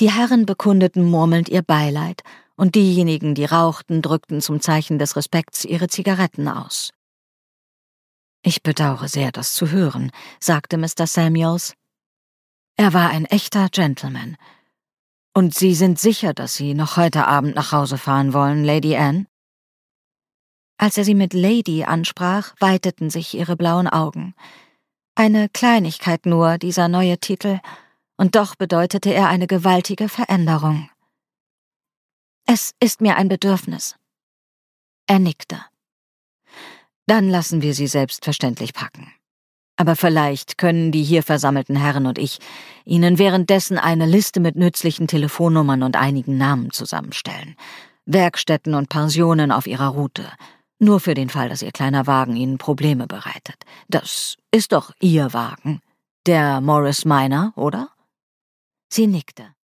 Die Herren bekundeten murmelnd ihr Beileid, und diejenigen, die rauchten, drückten zum Zeichen des Respekts ihre Zigaretten aus. »Ich bedauere sehr, das zu hören«, sagte Mr. Samuels. »Er war ein echter Gentleman. Und Sie sind sicher, dass Sie noch heute Abend nach Hause fahren wollen, Lady Anne?« Als er sie mit Lady ansprach, weiteten sich ihre blauen Augen. Eine Kleinigkeit nur, dieser neue Titel, und doch bedeutete er eine gewaltige Veränderung. »Es ist mir ein Bedürfnis.« Er nickte. »Dann lassen wir Sie selbstverständlich packen. Aber vielleicht können die hier versammelten Herren und ich Ihnen währenddessen eine Liste mit nützlichen Telefonnummern und einigen Namen zusammenstellen. Werkstätten und Pensionen auf Ihrer Route. Nur für den Fall, dass Ihr kleiner Wagen Ihnen Probleme bereitet. Das ist doch Ihr Wagen. Der Morris Minor, oder?« Sie nickte.